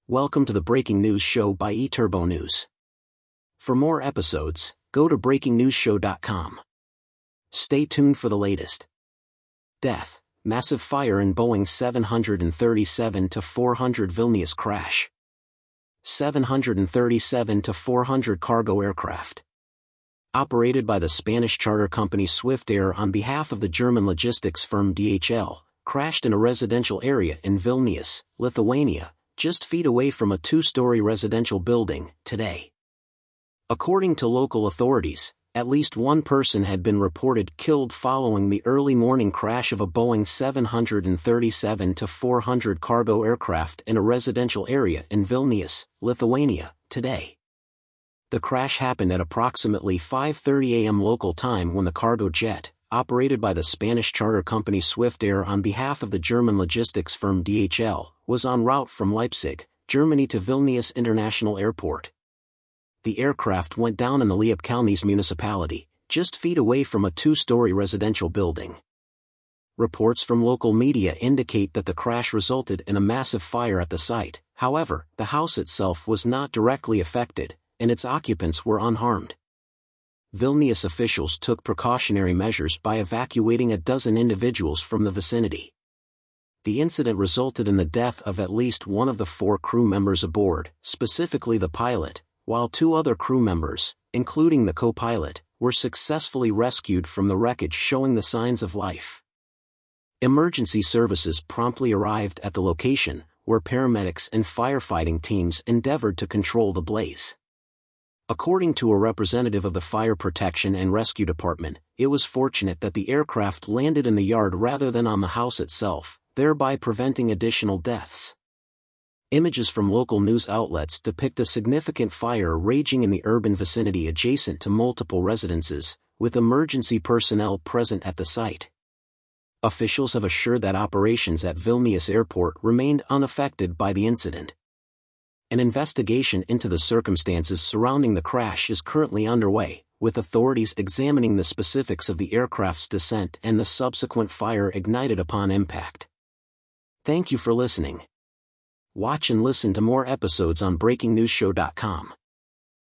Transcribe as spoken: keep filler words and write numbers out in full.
Welcome to the Breaking News Show by eTurbo News. For more episodes, go to breaking news show dot com. Stay tuned for the latest. Death: massive fire in Boeing seven thirty-seven four hundred Vilnius crash. seven thirty-seven four hundred cargo aircraft, operated by the Spanish charter company Swiftair on behalf of the German logistics firm D H L, crashed in a residential area in Vilnius, Lithuania, just feet away from a two-story residential building, today. According to local authorities, at least one person had been reported killed following the early morning crash of a Boeing seven thirty-seven four hundred cargo aircraft in a residential area in Vilnius, Lithuania, today. The crash happened at approximately five thirty a m local time when the cargo jet, operated by the Spanish charter company Swiftair on behalf of the German logistics firm D H L, was en route from Leipzig, Germany to Vilnius International Airport. The aircraft went down in the Liepkalnis municipality, just feet away from a two-story residential building. Reports from local media indicate that the crash resulted in a massive fire at the site. However, the house itself was not directly affected, and its occupants were unharmed. Vilnius officials took precautionary measures by evacuating a dozen individuals from the vicinity. The incident resulted in the death of at least one of the four crew members aboard, specifically the pilot, while two other crew members, including the co-pilot, were successfully rescued from the wreckage, showing the signs of life. Emergency services promptly arrived at the location, where paramedics and firefighting teams endeavored to control the blaze. According to a representative of the Fire Protection and Rescue Department, it was fortunate that the aircraft landed in the yard rather than on the house itself, thereby preventing additional deaths. Images from local news outlets depict a significant fire raging in the urban vicinity adjacent to multiple residences, with emergency personnel present at the site. Officials have assured that operations at Vilnius Airport remained unaffected by the incident. An investigation into the circumstances surrounding the crash is currently underway, with authorities examining the specifics of the aircraft's descent and the subsequent fire ignited upon impact. Thank you for listening. Watch and listen to more episodes on breaking news show dot com.